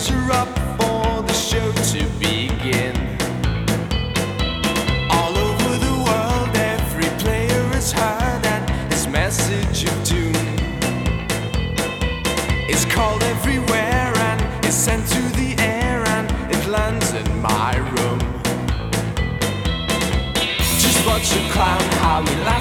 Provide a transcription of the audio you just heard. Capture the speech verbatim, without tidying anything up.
pressure up for the show to begin. All over the world, every player has heard, and his message of doom is called everywhere and is sent to the air, and it lands in my room. Just watch a clown, how he laughs.